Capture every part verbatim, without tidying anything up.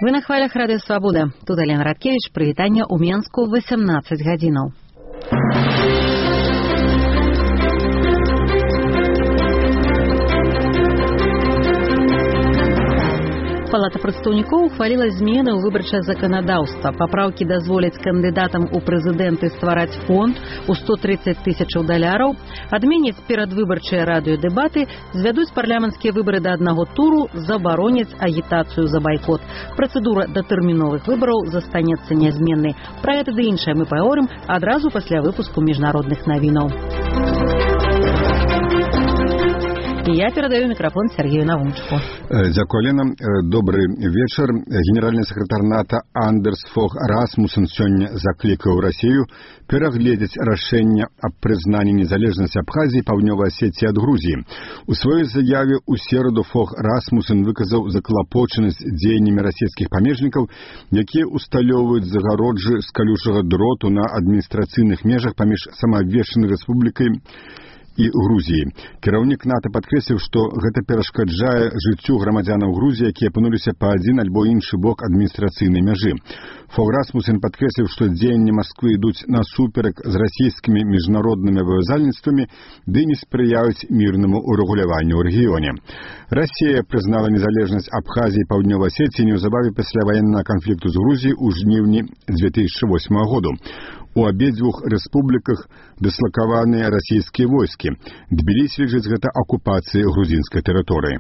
Вы на хвалях Радыё Свабода. Тут Алена Радкевич. Прывітанне ў Менску восемнадцать гадзінаў. Палата прадстаўнікоў ухваліла змены ў выбарчае заканадаўства. Папраўкі дазволяць кандыдатам у прэзідэнты ствараць фонд у сто тридцать тысячаў даляраў, адменяць перадвыбарчыя радыёдэбаты, звядуць парламенцкія выбары да аднаго туру, забароняць агітацыю за байкот. Працэдура датэрміновых выбараў застанецца нязменнай. Пра гэта ды іншае мы паговорым адразу пасля выпуску міжнародных навінаў. И я передаю микрофон Сергею Навумчику. Дякую, Лена. Добрый вечер. Генеральный секретарь НАТО Андерс Фог Расмуссен сегодня закликал Россию переглядеть решение о признании незалежности Абхазии и Паўднёвай Осетии от Грузии. У своей заяве у середу Фог Расмуссен выказал заклопоченность деяниями российских помежников, которые усталёвывают загороджи с колючего дроту на административных межах помеж самообвешенной республикой і Грузіі. Кіраўнік НАТО падкрэсліў, што гэта перашкаджае жыццю грамадзянаў Грузіі, якія апынуліся па адзін альбо іншы бок адміністрацыйнай мяжы. Фог Расмуссен падкрэсліў, што дзеянні Масквы ідуць насуперак з расійскімі міжнароднымі абавязальніцтвамі ды не спрыяюць мірнаму урэгуляванню ў рэгіёне. Расія прызнала незалежнасць Абхазіі і Паўднёвай Асетіі неўзабаве пасля ваеннага канфлікту з Грузіяй у жніўні две тысячи восьмого году. У абедзвюх рэспубліках дыслакаваныя расійскія войскі. Тбілісі лічыць гэта акупацыяй грузінскай тэрыторыі.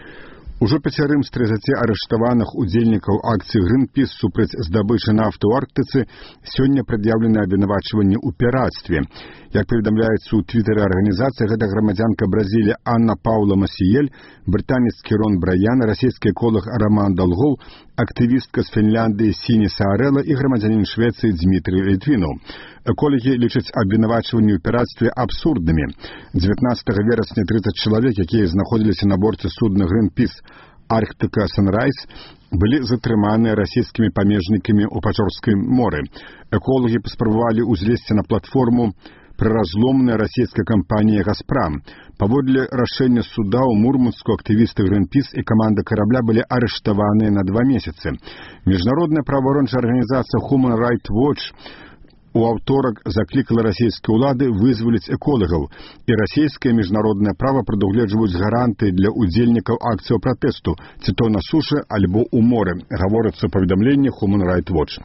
Ужо пяцярым з трыццаці арыштаваных удзельнікаў акцыі Гринпіс супраць здабычы нафты ў Арктыцы сёння прад'яўлены абвінавачванні ў пірацтве. Як паведамляецца ў твітары арганізацыі, гэта грамадзянка Бразіліі Анна Паўла Масіель, брытанец Кірон Браян, расійскі эколог Роман Долгоў, актывістка з Фінляндыі Сіні Саарэлла і грамадзянін Швецыі Дзмітрый Літвінаў. Эколагі лічаць абвінавачванні ў пірацтве абсурднымі. дзевятнаццатага верасня трыццаць чалавек, якія знаходзіліся на борце судна Гринпіс Арктика Санрайз, былі затрыманыя расійскімі памежнікамі ў Пачорскім моры. Эколагі паспрабавалі ўзлезці на платформу прыразломная расійская кампанія «Газпрам». Паводле рашэння суда ў Мурманску актывісты Гринпіс і каманда карабля былі арыштаваныя на два месяцы. Міжнародная праваабарончая арганізацыя Human Rights Watch у аўторак заклікала расійскія ўлады вызваліць эколагаў, і расійскае міжнароднае права прадугледжваюць гарантыі для удзельнікаў акцыяў пратэсту, ці то на сушы альбо ў моры, гаворыцца ў паведамленні Human Rights Watch.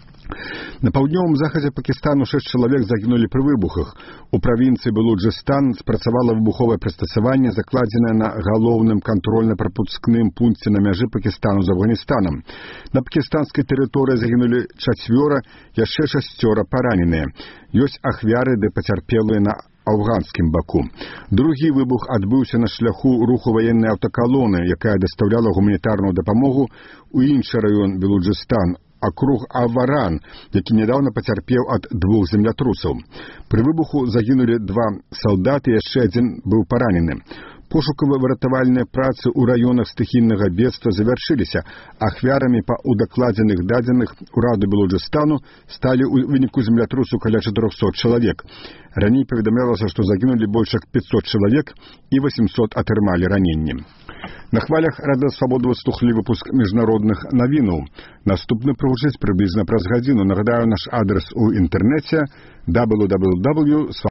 На паўднёвым захадзе Пакістану шэсць чалавек загінулі пры выбухах. У правінцыі Балуджыстан спрацавала выбуховае прыстасаванне, закладзенае на галоўным кантрольна-прапускным пункце на мяжы Пакістану з Афганістанам. На пакістанскай тэрыторыі загінулі чацвёра, яшчэ шасцёра параненыя. Ёсць ахвяры ды пацярпелыя на афганскім баку. Другі выбух адбыўся на шляху руху ваеннай аўтакалоны, якая дастаўляла гуманітарную дапамогу ў іншы раён Балуджыстан, акруг Аваран, які нядаўна пацярпеў ад двух землятрусаў. Пры выбуху загінулі два салдаты, яшчэ адзін быў паранены. Пошукава-выратавальныя працы ў раёнах стыхійнага бедства завяршыліся. Ахвярамі па удакладзеных дадзеных ураду Балуджыстану сталі ў выніку землятрусу каля чатырохсот чалавек. Раней паведамлялася, што загінулі больш як пятьсот чалавек і восемьсот атрымалі раненні. На хвалях Радыё Свабода слухалі выпуск міжнародных навінаў. Наступны прагучыць прыблізна праз гадзіну. Нагадаю, наш адрес у інтэрнэце дабл ю дабл ю дабл ю крапка